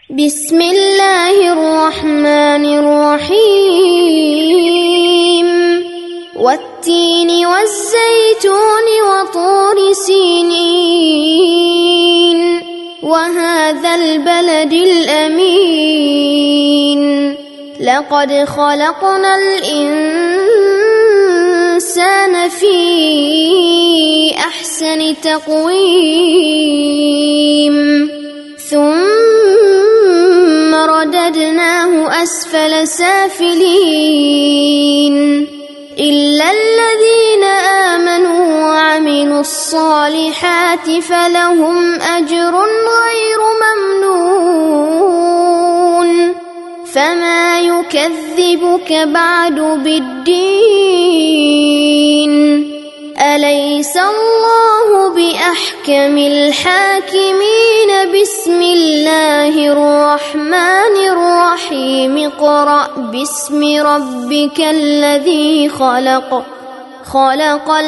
بسم الله الرحمن الرحيم والتين والزيتون وطور سينين وهذا البلد الأمين لقد خلقنا الإنسان في أحسن تقويم ثم رددناه أسفل سافلين إلا الذين آمنوا وعملوا الصالحات فلهم أجر غير ممنون فما يكذبك بعد بالدين أليس الله بأحكم الحاكمين بسم الله الرحمن الرحيم اقرأ باسم ربك الذي خلق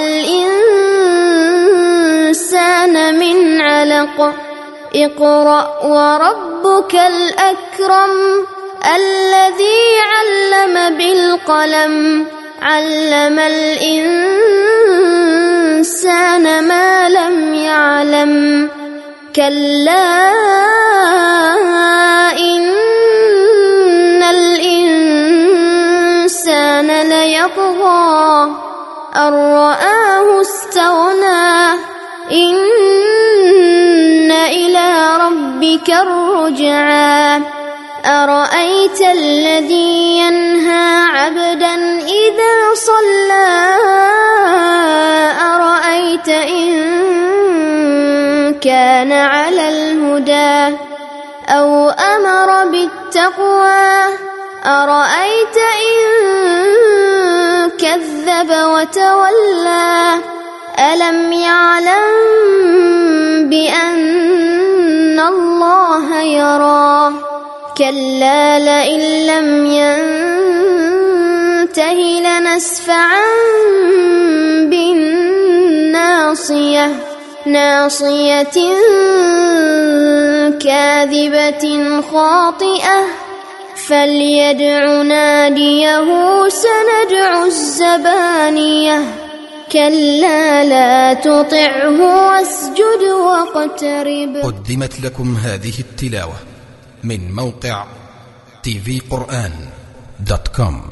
الإنسان من علق اقرأ وربك الأكرم الذي علم بالقلم علم الإنسان ما لم يعلم كلا إن الإنسان ليطغى أن رآه استغنى إن إلى ربك الرجعى أرأيت الذي ينهى عبدا إذا صلى أرأيت إن كان على الهدى أو أمر بالتقوى أرأيت إن كذب وتولى ألم يعلم بأن الله يرى كلا لئن لم ينته لنسفعا بالناصية ناصية كاذبة خاطئة فليدع ناديه سندع الزبانية كلا لا تطعه واسجد واقترب. قدمت لكم هذه التلاوة من موقع tvquran.com.